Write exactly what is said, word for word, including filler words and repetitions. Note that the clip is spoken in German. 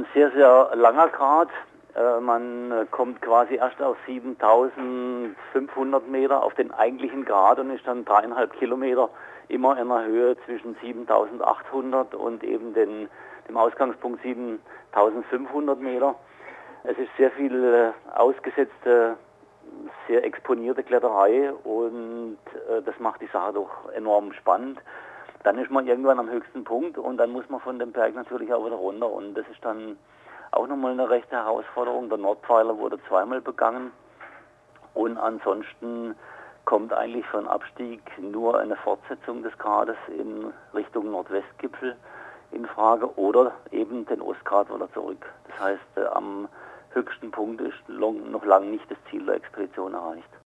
sehr, sehr langer Grat. Äh, man kommt quasi erst auf siebentausendfünfhundert Meter auf den eigentlichen Grat und ist dann dreieinhalb Kilometer immer in einer Höhe zwischen siebentausendachthundert und eben den, dem Ausgangspunkt siebentausendfünfhundert Meter. Es ist sehr viel äh, ausgesetzte, sehr exponierte Kletterei und äh, das macht die Sache doch enorm spannend. Dann ist man irgendwann am höchsten Punkt und dann muss man von dem Berg natürlich auch wieder runter und das ist dann auch nochmal eine rechte Herausforderung. Der Nordpfeiler wurde zweimal begangen und ansonsten kommt eigentlich für einen Abstieg nur eine Fortsetzung des Grades in Richtung Nordwestgipfel in Frage oder eben den Ostgrat wieder zurück. Das heißt, äh, am höchsten Punkt ist long, noch lange nicht das Ziel der Expedition erreicht.